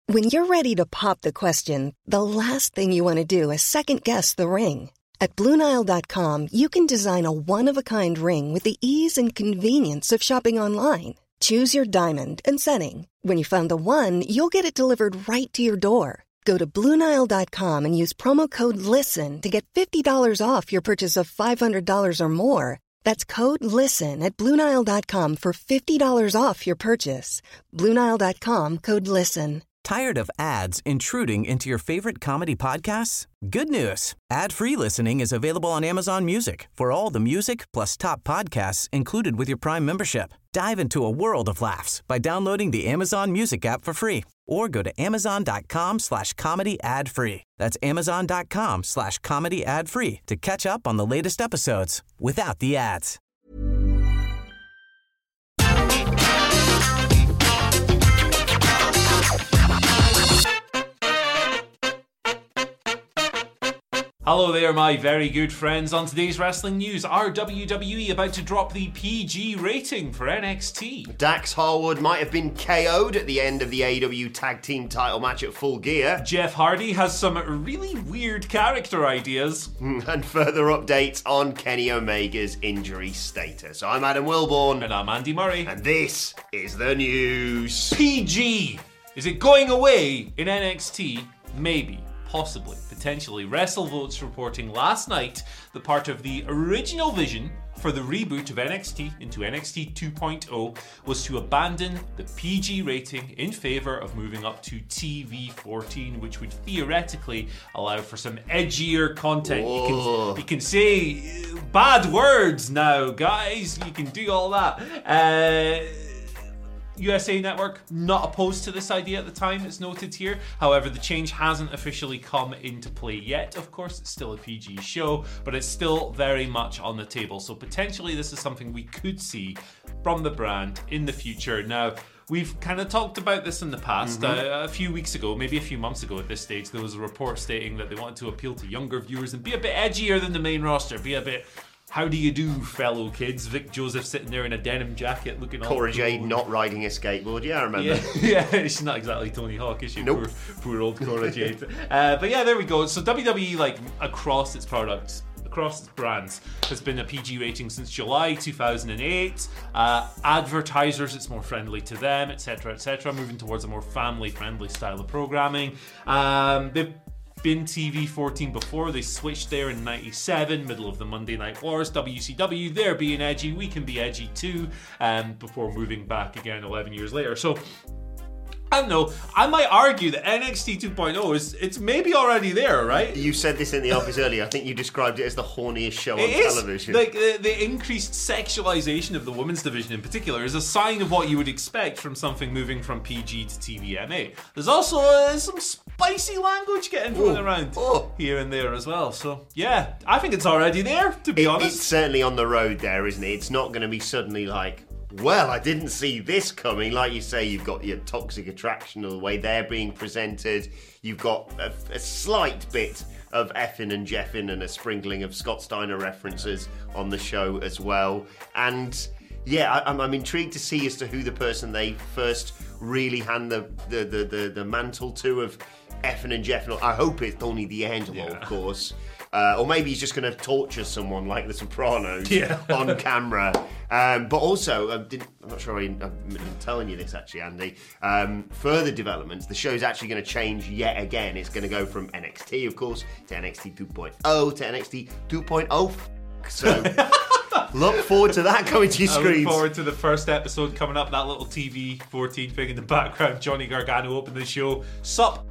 When you're ready to pop the question, the last thing you want to do is second-guess the ring. At BlueNile.com, you can design a one-of-a-kind ring with the ease and convenience of shopping online. Choose your diamond and setting. When you find the one, you'll get it delivered right to your door. Go to BlueNile.com and use promo code LISTEN to get $50 off your purchase of $500 or more. That's code LISTEN at BlueNile.com for $50 off your purchase. BlueNile.com, code LISTEN. Tired of ads intruding into your favorite comedy podcasts? Good news. Ad-free listening is available on Amazon Music for all the music plus top podcasts included with your Prime membership. Dive into a world of laughs by downloading the Amazon Music app for free or go to amazon.com/comedy ad-free. That's amazon.com/comedy ad-free to catch up on the latest episodes without the ads. Hello there, my very good friends. On today's wrestling news, are WWE about to drop the PG rating for NXT? Dax Harwood might have been KO'd at the end of the AEW Tag Team title match at Full Gear. Jeff Hardy has some really weird character ideas. And further updates on Kenny Omega's injury status. I'm Adam Wilborn. And I'm Andy Murray. And this is the news. PG! Is it going away in NXT? Maybe. Possibly, potentially. WrestleVotes reporting last night that part of the original vision for the reboot of NXT into NXT 2.0 was to abandon the PG rating in favor of moving up to TV14, which would theoretically allow for some edgier content. You can say bad words now, guys. You can do all that. USA Network not opposed to this idea at the time, it's noted here. However, the change hasn't officially come into play yet. Of course, it's still a PG show, but it's still very much on the table. So potentially this is something we could see from the brand in the future. Now, we've kind of talked about this in the past. A few weeks ago, maybe a few months ago at this stage, there was a report stating that they wanted to appeal to younger viewers and be a bit edgier than the main roster, be a bit... How do you do, fellow kids? Vic Joseph sitting there in a denim jacket looking all Cora Jade not riding a skateboard. Yeah, I remember. Yeah, she's not exactly Tony Hawk, is she? Nope. Poor old Cora Jade. But yeah, there we go. So WWE, like, across its products, across its brands, has been a PG rating since July 2008. Advertisers, it's more friendly to them, etc., etc. Moving towards a more family-friendly style of programming. They've been TV14 before. They switched there in 97, middle of the Monday Night Wars. WCW, they're being edgy, we can be edgy too, before moving back again 11 years later. So I don't know, I might argue that NXT 2.0 it's maybe already there, right? You said this in the office earlier. I think you described it as the horniest show on television. Like the increased sexualization of the women's division in particular is a sign of what you would expect from something moving from PG to TVMA. There's also some spicy language getting thrown around here and there as well. So yeah, I think it's already there, to be honest. It's certainly on the road there, isn't it? It's not going to be suddenly like, well, I didn't see this coming. Like you say, you've got your Toxic Attraction or the way they're being presented. You've got a slight bit of effing and jeffing and a sprinkling of Scott Steiner references on the show as well. And yeah, I'm intrigued to see as to who the person they first really hand the mantle to of effing and jeffing. I hope it's Tony D'Angelo, of course. Or maybe he's just going to torture someone like The Sopranos on camera. But also, I'm not sure I'm telling you this actually, Andy. Further developments, the show's actually going to change yet again. It's going to go from NXT, of course, to NXT 2.0 to NXT 2.0. So look forward to that coming to your screens. I look forward to the first episode coming up, that little TV14 thing in the background. Johnny Gargano opened the show. Sup?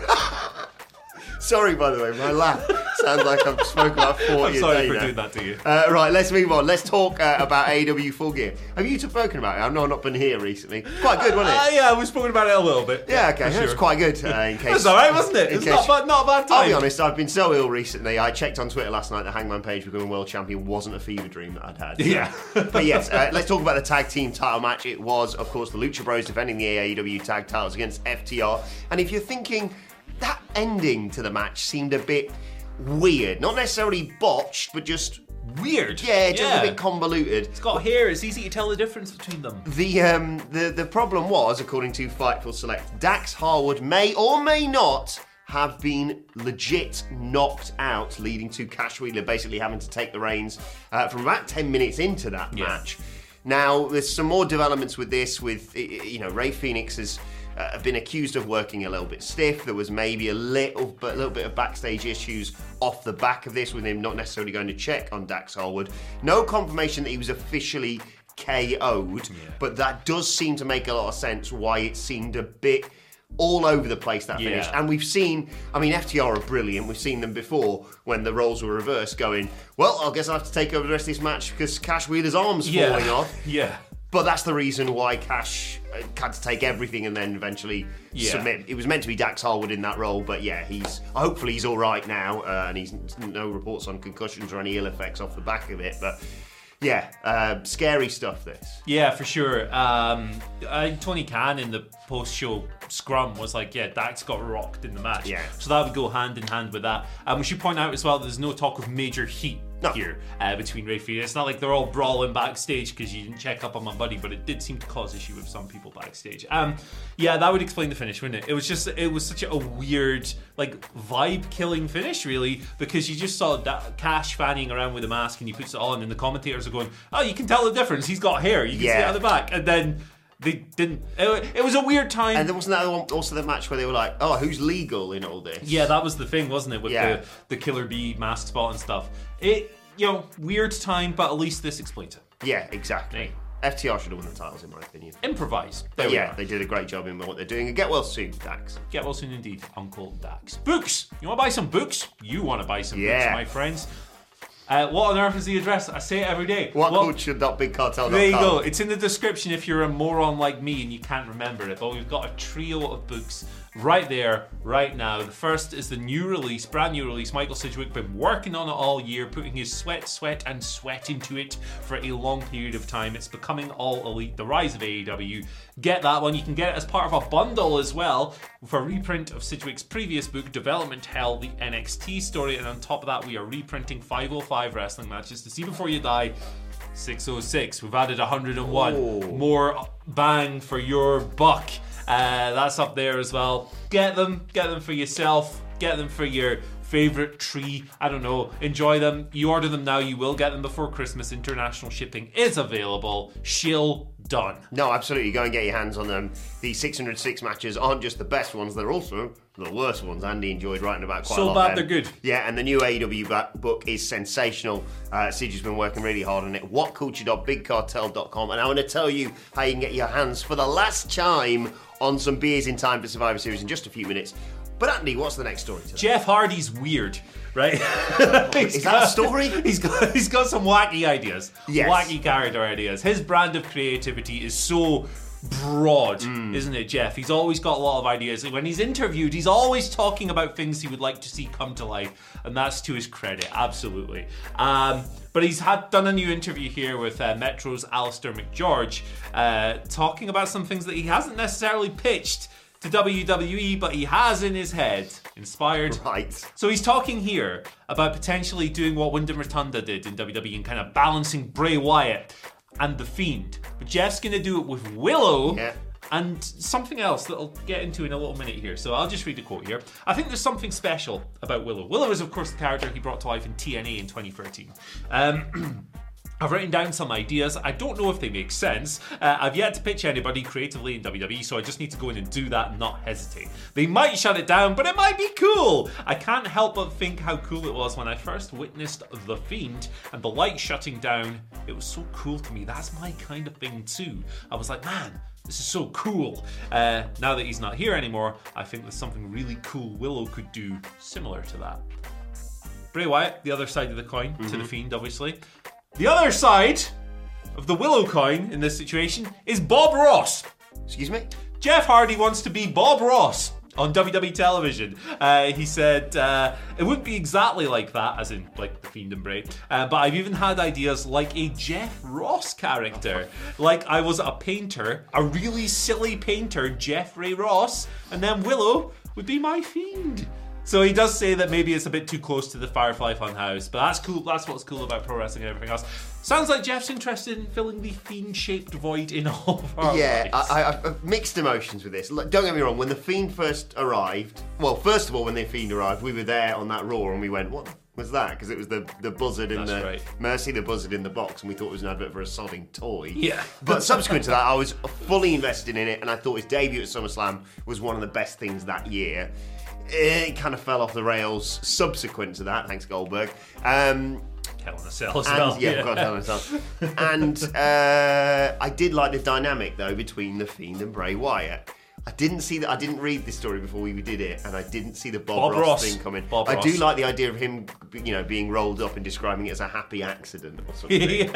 Sorry, by the way, my laugh sounds like I've spoken about 40 a day I'm sorry for now. doing that to you. Right, let's move on. Let's talk about AEW Full Gear. Have you spoken about it? I've not been here recently. Quite good, wasn't it? Yeah, we've spoken about it a little bit. Yeah, okay. It was quite good. In case, it was alright, wasn't it? It's not a bad time. I'll be honest, I've been so ill recently. I checked on Twitter last night that Hangman Page becoming world champion wasn't a fever dream that I'd had. Yeah. But yes, let's talk about the tag team title match. It was, of course, the Lucha Bros defending the AEW tag titles against FTR. And if you're thinking, that ending to the match seemed a bit weird. Not necessarily botched, but just weird. Yeah, just a bit convoluted. It's got hair. It's easy to tell the difference between them. The problem was, according to Fightful Select, Dax Harwood may or may not have been legit knocked out, leading to Cash Wheeler basically having to take the reins from about 10 minutes into that match. Now, there's some more developments with this, with, Rey Fenix has been accused of working a little bit stiff. There was maybe a little bit of backstage issues off the back of this, with him not necessarily going to check on Dax Harwood. No confirmation that he was officially KO'd, but that does seem to make a lot of sense why it seemed a bit all over the place, that finish. And we've seen, FTR are brilliant. We've seen them before when the roles were reversed, going, well, I guess I have to take over the rest of this match because Cash Wheeler's arm's falling off. Yeah. But that's the reason why Cash had to take everything and then eventually submit. It was meant to be Dax Harwood in that role, but hopefully he's all right now, and he's no reports on concussions or any ill effects off the back of it. But scary stuff, this. Yeah, for sure. Tony Khan in the post-show scrum was like, Dax got rocked in the match. Yeah. So that would go hand in hand with that. We should point out as well, there's no talk of major heat here between Rey Fenix. It's not like they're all brawling backstage because you didn't check up on my buddy, but it did seem to cause issue with some people backstage. That would explain the finish, wouldn't it? It was such a weird, vibe-killing finish, really, because you just saw Cash fanning around with a mask and he puts it on and the commentators are going, oh, you can tell the difference. He's got hair. You can see it at the back. And then they didn't. It was a weird time. And there wasn't that also the match where they were like, oh, who's legal in all this? Yeah, that was the thing, wasn't it? With the Killer Bee mask spot and stuff. Weird time, but at least this explains it. Yeah, exactly. FTR should have won the titles, in my opinion. Improvise. But they did a great job in what they're doing. And get well soon, Dax. Get well soon indeed, Uncle Dax. Books! You want to buy some books? You want to buy some books, my friends. What on earth is the address? I say it every day. Whatculture.bigcartel.com. There you go. It's in the description if you're a moron like me and you can't remember it. But we've got a trio of books right there, right now. The first is the brand new release. Michael Sidgwick been working on it all year, putting his sweat into it for a long period of time. It's Becoming All Elite, The Rise of AEW. Get that one. You can get it as part of a bundle as well for a reprint of Sidgwick's previous book, Development Hell, the NXT story. And on top of that, we are reprinting 505 wrestling matches to see before you die. 606. We've added 101. Oh. More bang for your buck. That's up there as well. Get them for yourself. Get them for your favorite tree. I don't know. Enjoy them. You order them now, you will get them before Christmas. International shipping is available. Shill done. No, absolutely. Go and get your hands on them. These 606 matches aren't just the best ones, they're also the worst ones. Andy enjoyed writing about quite a lot. So bad they're good. Yeah, and the new AEW book is sensational. Sige has been working really hard on it. Whatculture.bigcartel.com. And I want to tell you how you can get your hands for the last time on some beers in time for Survivor Series in just a few minutes. But Andy, what's the next story today? Jeff Hardy's weird, right? Is that a story? He's got some wacky ideas. Yes. Wacky character ideas. His brand of creativity is so broad, isn't it, Jeff? He's always got a lot of ideas. When he's interviewed, he's always talking about things he would like to see come to life, and that's to his credit, absolutely. But he's done a new interview here with Metro's Alistair McGeorge, talking about some things that he hasn't necessarily pitched to WWE, but he has in his head. Inspired. Right. So he's talking here about potentially doing what Wyndham Rotunda did in WWE and kind of balancing Bray Wyatt and The Fiend. But Jeff's going to do it with Willow and something else that I'll get into in a little minute here. So I'll just read the quote here. I think there's something special about Willow. Willow is, of course, the character he brought to life in TNA in 2013. I've written down some ideas. I don't know if they make sense. I've yet to pitch anybody creatively in WWE, so I just need to go in and do that and not hesitate. They might shut it down, but it might be cool. I can't help but think how cool it was when I first witnessed The Fiend and the light shutting down. It was so cool to me. That's my kind of thing too. I was like, man, this is so cool. Now that he's not here anymore, I think there's something really cool Willow could do similar to that. Bray Wyatt, the other side of the coin, to The Fiend, obviously. The other side of the Willow coin in this situation is Bob Ross. Excuse me? Jeff Hardy wants to be Bob Ross on WWE television. He said it wouldn't be exactly like that, as in like The Fiend and Bray, but I've even had ideas like a Jeff Ross character. Like I was a painter, a really silly painter, Jeff Ray Ross, and then Willow would be my Fiend. So he does say that maybe it's a bit too close to the Firefly Funhouse, but that's cool. That's what's cool about pro wrestling and everything else. Sounds like Jeff's interested in filling the Fiend-shaped void in all of our lives. I've mixed emotions with this. Look, don't get me wrong, when the Fiend first arrived, well, first of all, when the Fiend arrived, we were there on that Raw and we went, what was that? Because it was the buzzard in Mercy the buzzard in the box, and we thought it was an advert for a sodding toy. Yeah. But subsequent to that, I was fully invested in it, and I thought his debut at SummerSlam was one of the best things that year. It kind of fell off the rails subsequent to that, thanks Goldberg. Hell in a Cell as well. Yeah, God, Hell in a Cell. And I did like the dynamic though between the Fiend and Bray Wyatt. I didn't read this story before we did it, and I didn't see the Bob Ross thing coming. I do like the idea of him, being rolled up and describing it as a happy accident or something.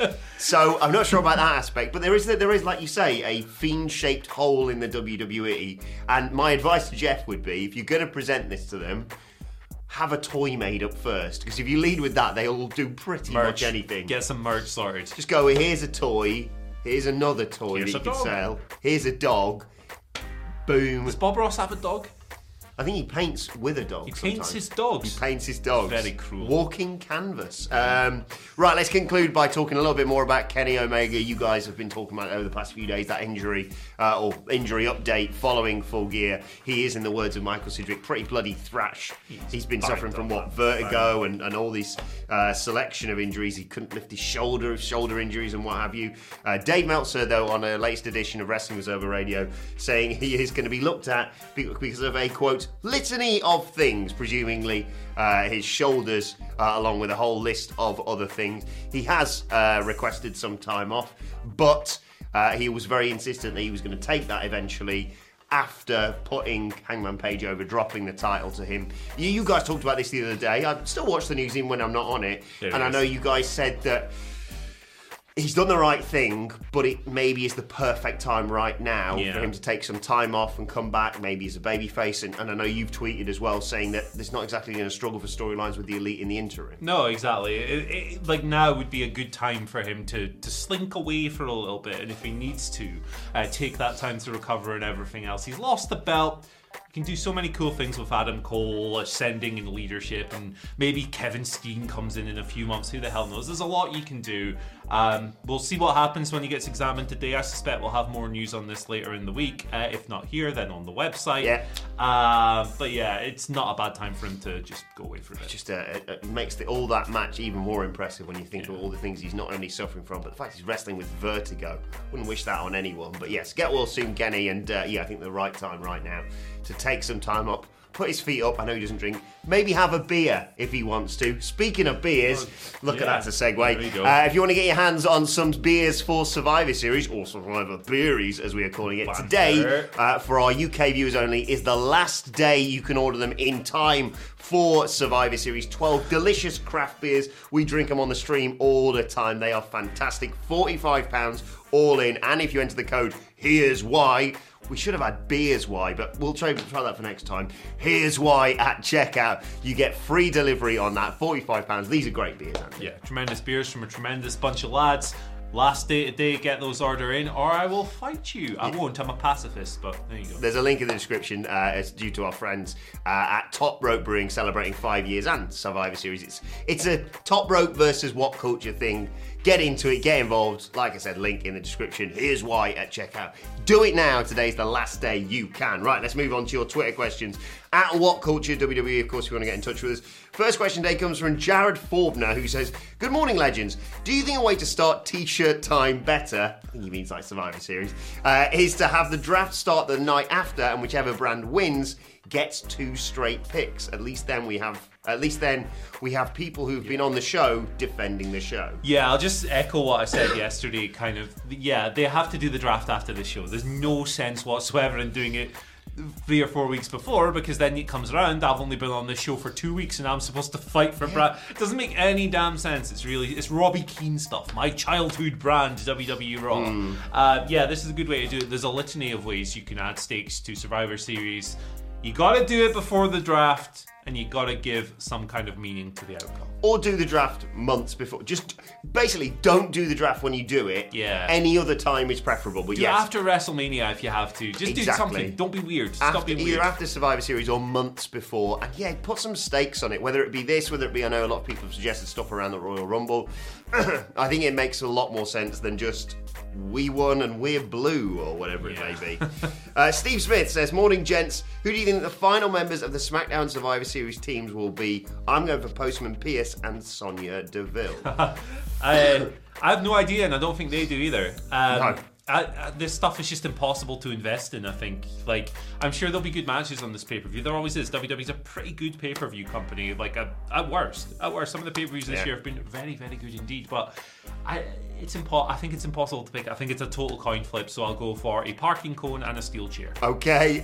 So I'm not sure about that aspect, but there is, like you say, a Fiend-shaped hole in the WWE. And my advice to Jeff would be, if you're going to present this to them, have a toy made up first, because if you lead with that, they'll do pretty much anything. Get some merch sorted. Just go, here's a toy, here's another toy that you can sell, here's a dog. Boom. Does Bob Ross have a dog? I think he paints with a dog. He paints his dogs. He paints his dogs. Very cruel. Walking canvas. Right, let's conclude by talking a little bit more about Kenny Omega. You guys have been talking about it over the past few days, that injury or injury update following Full Gear. He is, in the words of Michael Sidgwick, pretty bloody thrash. He's been suffering from vertigo and all these selection of injuries. He couldn't lift his shoulder injuries and what have you. Dave Meltzer, though, on a latest edition of Wrestling Observer Radio, saying he is going to be looked at because of a, quote, litany of things, presumably his shoulders, along with a whole list of other things. He has requested some time off, but he was very insistent that he was going to take that eventually after putting Hangman Page over, dropping the title to him. You guys talked about this the other day. I still watch the news even when I'm not on it, I know you guys said that he's done the right thing, but it maybe is the perfect time right now for him to take some time off and come back, maybe as a babyface. And I know you've tweeted as well saying that there's not exactly going to struggle for storylines with the Elite in the interim. No, exactly. Like now would be a good time for him to slink away for a little bit, and if he needs to, take that time to recover and everything else. He's lost the belt. You can do so many cool things with Adam Cole, ascending in leadership, and maybe Kevin Steen comes in a few months. Who the hell knows? There's a lot you can do. We'll see what happens when he gets examined today. I suspect we'll have more news on this later in the week. If not here, then on the website. But yeah, it's not a bad time for him to just go away for a bit. Just it makes all that match even more impressive when you think of all the things he's not only suffering from, but the fact he's wrestling with vertigo. Wouldn't wish that on anyone. But yes, get well soon, Kenny. And I think the right time right now to take some time up, put his feet up. I know he doesn't drink. Maybe have a beer if he wants to. Speaking of beers, look at that to segue. If you want to get your hands on some beers for Survivor Series, or Survivor Beeries as we are calling it today, for our UK viewers only, is the last day you can order them in time for Survivor Series. 12 delicious craft beers. We drink them on the stream all the time. They are fantastic. £45 all in. And if you enter the code, here's why. We should have had beers why, but we'll try that for next time. Here's why at checkout. You get free delivery on that, £45. These are great beers, Andy. Yeah, tremendous beers from a tremendous bunch of lads. Last day today, get those order in, or I will fight you. I won't, I'm a pacifist, but there you go. There's a link in the description. It's due to our friends at Top Rope Brewing, celebrating 5 years and Survivor Series. It's a Top Rope versus What Culture thing. Get into it, get involved. Like I said, link in the description. Here's why at checkout. Do it now. Today's the last day you can. Right, let's move on to your Twitter questions. At What Culture WWE, of course, if you want to get in touch with us. First question today comes from Jared Forbner, who says, good morning, legends. Do you think a way to start t-shirt time better, I think he means like Survivor Series, is to have the draft start the night after, and whichever brand wins gets 2 straight picks? At least then we have people who've been on the show defending the show. Yeah, I'll just echo what I said yesterday, kind of. Yeah, they have to do the draft after the show. There's no sense whatsoever in doing it 3 or 4 weeks before, because then it comes around, I've only been on this show for 2 weeks and I'm supposed to fight for brand. It doesn't make any damn sense. It's Robbie Keane stuff. My childhood brand, WWE Raw. This is a good way to do it. There's a litany of ways you can add stakes to Survivor Series. You gotta do it before the draft. and you got to give some kind of meaning to the outcome. Or do the draft months before. Just basically don't do the draft when you do it. Yeah. Any other time is preferable. But do yes, after WrestleMania if you have to. Just do something. Don't be weird. Stop being weird. Either after Survivor Series or months before. And yeah, put some stakes on it. Whether it be this, whether it be, I know a lot of people have suggested stuff around the Royal Rumble. I think it makes a lot more sense than just we won and we're blue or whatever it may be. Steve Smith says, morning gents, who do you think the final members of the SmackDown Survivor Series teams will be? I'm going for Postman Pierce and Sonya Deville. I have no idea, and I don't think they do either. No. This stuff is just impossible to invest in, I think. Like, I'm sure there'll be good matches on this pay-per-view. There always is. WWE's a pretty good pay-per-view company. Like, at worst, some of the pay-per-views this year have been very, very good indeed. But I think it's impossible to pick. I think it's a total coin flip, so I'll go for a parking cone and a steel chair. Okay,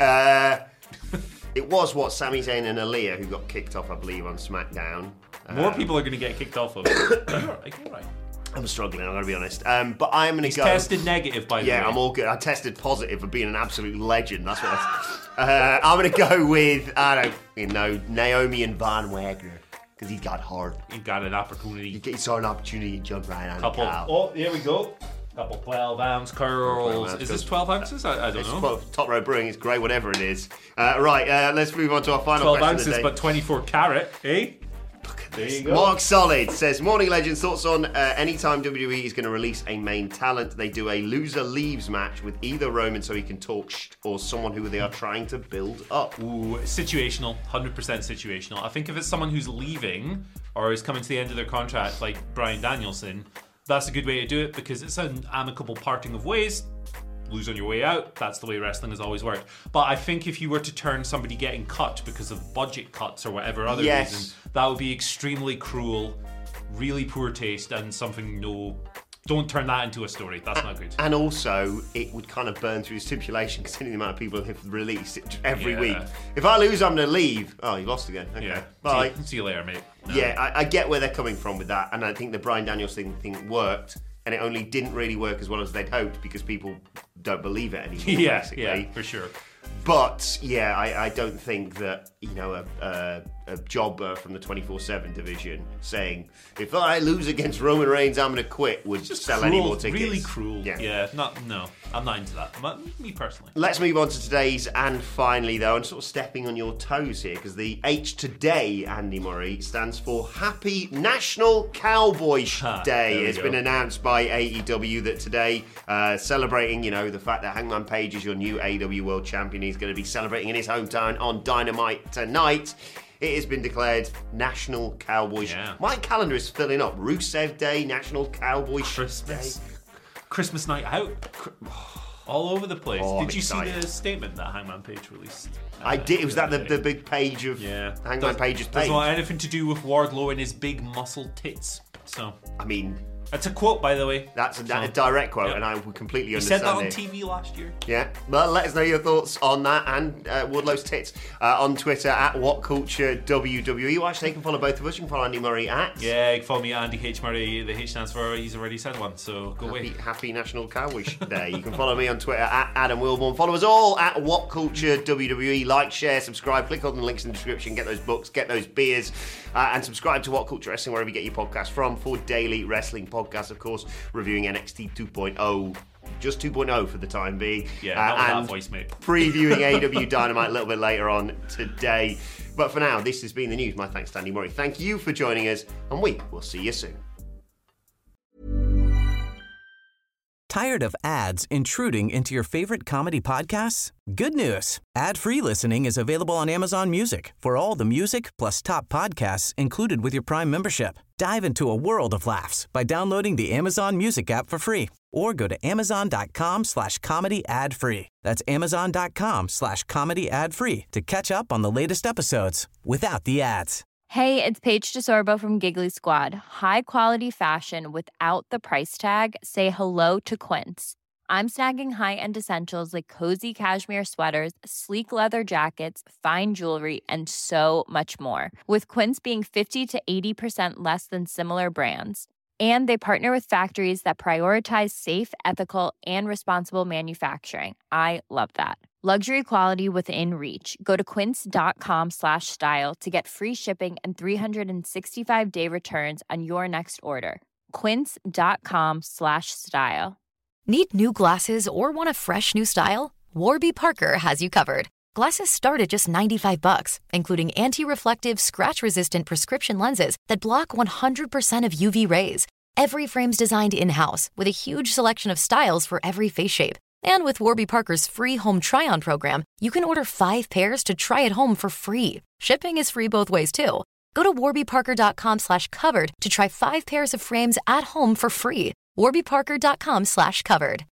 it was Sami Zayn and Aaliyah who got kicked off, I believe, on SmackDown. More people are going to get kicked off of it. You're right. I'm struggling, I'm going to be honest. But I'm going to go... He's tested negative, by the way. Yeah, I'm all good. I tested positive for being an absolute legend. That's what I'm going to go with, Naomi and Von Wagner. Because he got hard. He got an opportunity. He saw an opportunity to jump right on the cow. Oh, here we go. Couple 12-ounce curls. Is this 12 ounces? I don't know. Top Row Brewing, it's great, whatever it is. Let's move on to our final 12 question ounces, today. but 24 carat, eh? There you go. Mark Solid says, morning legends, thoughts on anytime WWE is going to release a main talent, they do a loser leaves match with either Roman so he can talk or someone who they are trying to build up. Ooh, situational, 100% situational. I think if it's someone who's leaving or is coming to the end of their contract, like Bryan Danielson, that's a good way to do it because it's an amicable parting of ways. Lose on your way out. That's the way wrestling has always worked. But I think if you were to turn somebody getting cut because of budget cuts or whatever other reason, that would be extremely cruel, really poor taste, and something don't turn that into a story. That's not good. And also, it would kind of burn through the stipulation considering the amount of people who have released it every week. If I lose, I'm going to leave. Oh, you lost again. Okay. Yeah. Bye. See you later, mate. No. Yeah, I get where they're coming from with that, and I think the Bryan Danielson thing worked. And it only didn't really work as well as they'd hoped because people don't believe it anymore, basically. Yeah, for sure. But, yeah, I don't think that, a jobber from the 24/7 division saying, if I lose against Roman Reigns, I'm going to quit, would just sell any more tickets. Really cruel. Yeah. I'm not into that. Me personally. Let's move on to today's and finally, though, and sort of stepping on your toes here, because the H today, Andy Murray, stands for Happy National Cowboy Day. It's been announced by AEW that today, celebrating, the fact that Hangman Page is your new AEW World Champion. He's going to be celebrating in his hometown on Dynamite tonight. It has been declared National Cowboy Day. My calendar is filling up. Rusev Day, National Cowboy Day. Christmas night out. All over the place. Did you see the statement that Hangman Page released? I did. Was that the big page of Hangman Page's page? Doesn't want anything to do with Wardlow and his big muscle tits. So, I mean... That's a quote, by the way. That's a direct quote, and I would completely understand it. He said that on TV last year. Yeah. Well, let us know your thoughts on that and Wardlow's tits on Twitter at WhatCultureWWE. Well, actually, they can follow both of us. You can follow Andy Murray at... Yeah, you can follow me at Andy H. Murray. The H stands for he's already said one, so go away. Happy National Cowboy Day. You can follow me on Twitter at Adam Wilborn. Follow us all at WhatCultureWWE. Like, share, subscribe. Click on the links in the description. Get those books, get those beers, and subscribe to What Culture Wrestling wherever you get your podcast from for daily wrestling podcasts, of course, reviewing NXT 2.0, just 2.0 for the time being. Yeah, not with and that voice, mate. Previewing AEW Dynamite a little bit later on today. But for now, this has been the news. My thanks to Andy Murray. Thank you for joining us, and we will see you soon. Tired of ads intruding into your favorite comedy podcasts? Good news. Ad-free listening is available on Amazon Music for all the music plus top podcasts included with your Prime membership. Dive into a world of laughs by downloading the Amazon Music app for free or go to amazon.com/comedy ad-free. That's amazon.com/comedy ad-free to catch up on the latest episodes without the ads. Hey, it's Paige DeSorbo from Giggly Squad. High quality fashion without the price tag. Say hello to Quince. I'm snagging high-end essentials like cozy cashmere sweaters, sleek leather jackets, fine jewelry, and so much more. With Quince being 50 to 80% less than similar brands. And they partner with factories that prioritize safe, ethical, and responsible manufacturing. I love that. Luxury quality within reach. Go to quince.com/style to get free shipping and 365-day returns on your next order. Quince.com/style. Need new glasses or want a fresh new style? Warby Parker has you covered. Glasses start at just $95, including anti-reflective, scratch-resistant prescription lenses that block 100% of UV rays. Every frame's designed in-house with a huge selection of styles for every face shape. And with Warby Parker's free home try-on program, you can order 5 pairs to try at home for free. Shipping is free both ways, too. Go to warbyparker.com/covered to try 5 pairs of frames at home for free. warbyparker.com/covered.